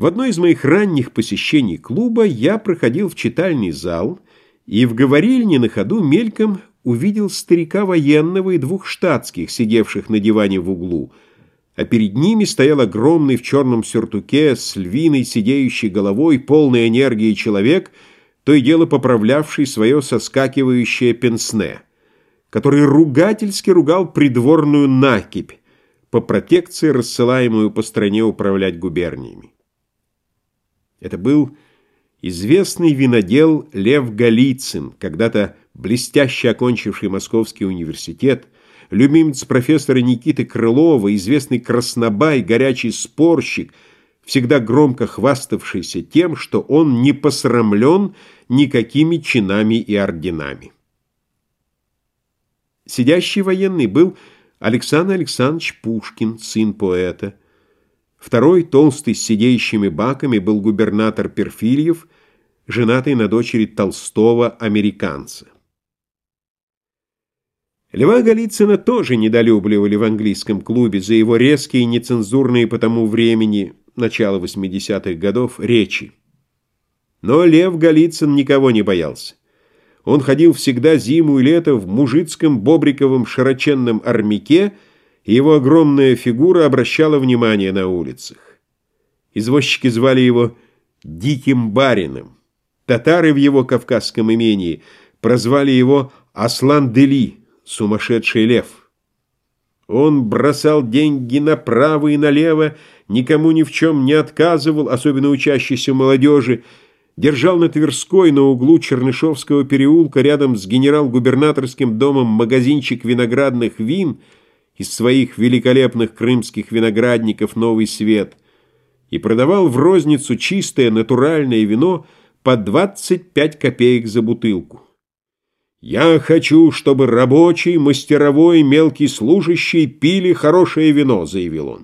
В одно из моих ранних посещений клуба я проходил в читальный зал и в говорильне на ходу мельком увидел старика военного и двух штатских, сидевших на диване в углу, а перед ними стоял огромный в черном сюртуке с львиной сидеющей головой, полной энергии человек, то и дело поправлявший свое соскакивающее пенсне, который ругательски ругал придворную накипь, по протекции, рассылаемую по стране управлять губерниями. Это был известный винодел Лев Голицын, когда-то блестяще окончивший Московский университет, любимец профессора Никиты Крылова, известный краснобай, горячий спорщик, всегда громко хваставшийся тем, что он не посрамлен никакими чинами и орденами. Сидящий военный был Александр Александрович Пушкин, сын поэта. Второй, толстый, с сидеющими баками, был губернатор Перфильев, женатый на дочери Толстого, американца. Льва Голицына тоже недолюбливали в английском клубе за его резкие и нецензурные по тому времени, начало 80-х годов, речи. Но Лев Голицын никого не боялся. Он ходил всегда зиму и лето в мужицком бобриковом широченном армяке, и его огромная фигура обращала внимание на улицах. Извозчики звали его «Диким барином». Татары в его кавказском имении прозвали его Аслан-Дели, сумасшедший лев. Он бросал деньги направо и налево, никому ни в чем не отказывал, особенно учащейся молодежи, держал на Тверской на углу Чернышевского переулка рядом с генерал-губернаторским домом магазинчик виноградных вин из своих великолепных крымских виноградников «Новый свет» и продавал в розницу чистое натуральное вино по 25 копеек за бутылку. «Я хочу, чтобы рабочий, мастеровой, мелкий служащий пили хорошее вино», — заявил он.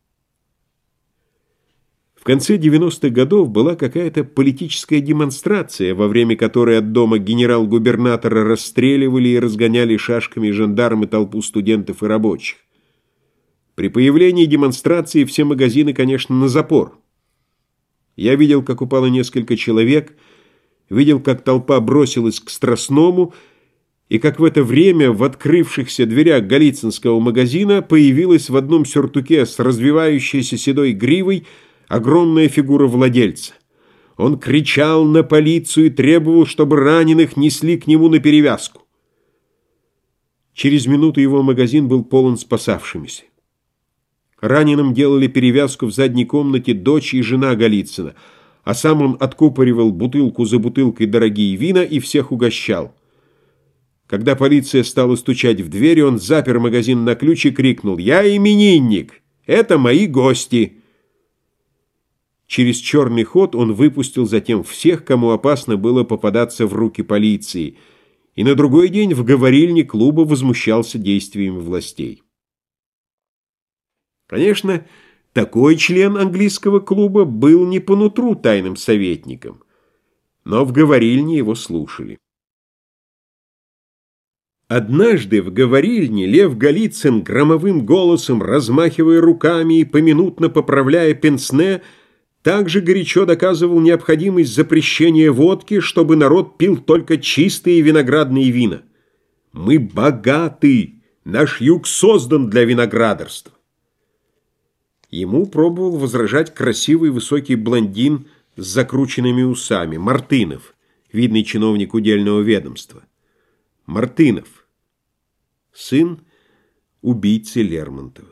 В конце 90-х годов была какая-то политическая демонстрация, во время которой от дома генерал-губернатора расстреливали и разгоняли шашками жандармы толпу студентов и рабочих. При появлении демонстрации все магазины, конечно, на запор. Я видел, как упало несколько человек, видел, как толпа бросилась к Страстному, и как в это время в открывшихся дверях голицынского магазина появилась в одном сюртуке с развивающейся седой гривой огромная фигура владельца. Он кричал на полицию и требовал, чтобы раненых несли к нему на перевязку. Через минуту его магазин был полон спасавшимися. Раненым делали перевязку в задней комнате дочь и жена Голицына, а сам он откупоривал бутылку за бутылкой дорогие вина и всех угощал. Когда полиция стала стучать в дверь, он запер магазин на ключ и крикнул: «Я именинник! Это мои гости!» Через черный ход он выпустил затем всех, кому опасно было попадаться в руки полиции, и на другой день в говорильне клуба возмущался действиями властей. Конечно, такой член английского клуба был не по нутру тайным советником, но в говорильне его слушали. Однажды в говорильне Лев Голицын громовым голосом, размахивая руками и поминутно поправляя пенсне, также горячо доказывал необходимость запрещения водки, чтобы народ пил только чистые виноградные вина. «Мы богаты! Наш юг создан для виноградарства!» Ему пробовал возражать красивый высокий блондин с закрученными усами, Мартынов, видный чиновник удельного ведомства. Мартынов, сын убийцы Лермонтова.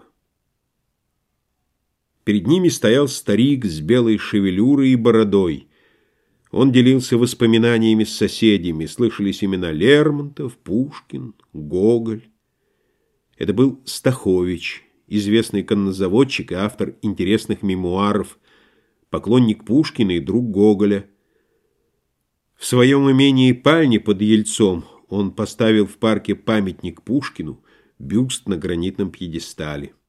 Перед ними стоял старик с белой шевелюрой и бородой. Он делился воспоминаниями с соседями, слышались имена Лермонтов, Пушкин, Гоголь. Это был Стахович, известный коннозаводчик и автор интересных мемуаров, поклонник Пушкина и друг Гоголя. В своем имении Пальни под Ельцом он поставил в парке памятник Пушкину, бюст на гранитном пьедестале.